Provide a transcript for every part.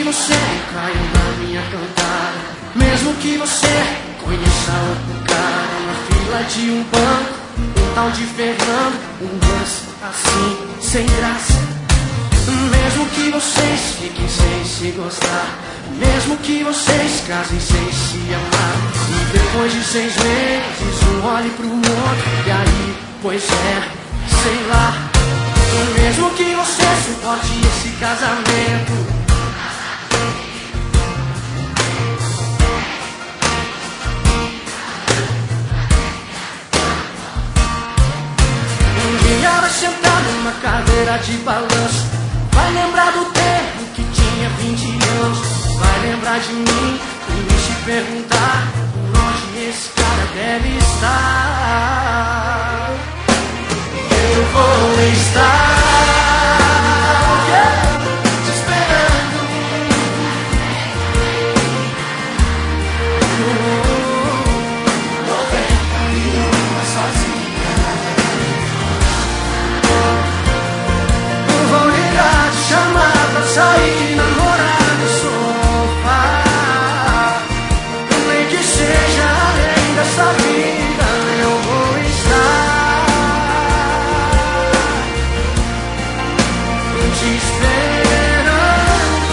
você caia na minha cantada, mesmo que você conheça outro cara na fila de um banco, um tal de Fernando, um lance assim, sem graça. Mesmo que vocês fiquem sem se gostar, mesmo que vocês casem sem se amar, e depois de 6 meses um olhe pro outro, e aí, pois é, sei lá. Mesmo que você suporte esse casamento, um dia vai sentar numa cadeira de balanço, vai lembrar do tempo que tinha 20 anos, vai lembrar de mim e me se perguntar por onde esse cara deve estar. Eu vou estar te esperando. Não vem comigo sozinha. Eu vou ligar, te chamar pra sair, namorar no sofá, nem que seja além dessa vida. Eu vou estar te esperando.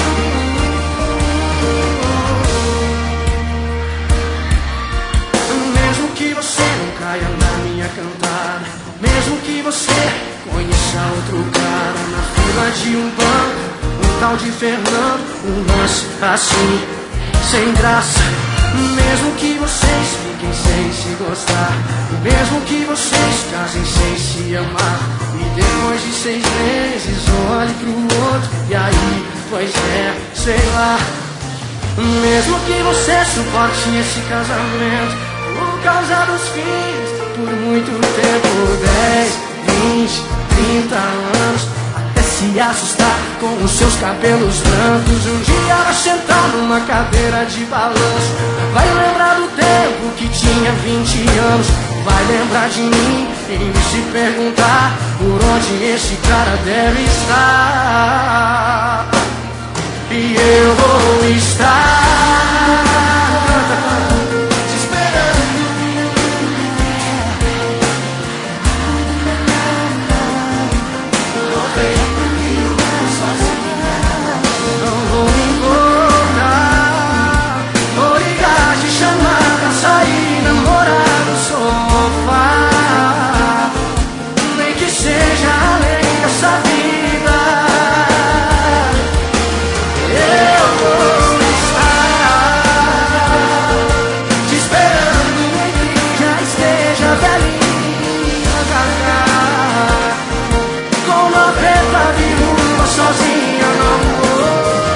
Mesmo que você não caia na minha cantada, mesmo que você conheça outro cara na fila de um banco, um tal de Fernando, um lance assim, sem graça. Mesmo que vocês fiquem sem se gostar, mesmo que vocês casem sem se amar, e depois de 6 meses olhe pro outro, e aí, pois é, sei lá. Mesmo que você suporte esse casamento por causa dos filhos, por muito tempo, 10, 20, 30 anos, até se assustar com os seus cabelos brancos. Um dia vai sentar numa cadeira de balanço, vai lembrar do tempo que tinha 20 anos, vai lembrar de mim e se perguntar por onde esse cara deve estar. E eu vou estar te esperando. Não vem comigo sozinha. Não vou me importar, vou ligar, te chamar pra sair, namorar no sofá, nem que seja além dessa vida. Eu vou estar te esperando, já esteja velhinha, com 90 viúvas sozinha, não vou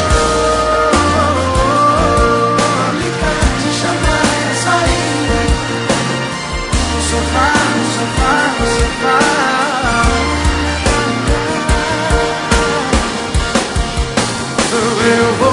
ligar, te chamar pra sair, no sofá, no sofá, no sofá. Eu vou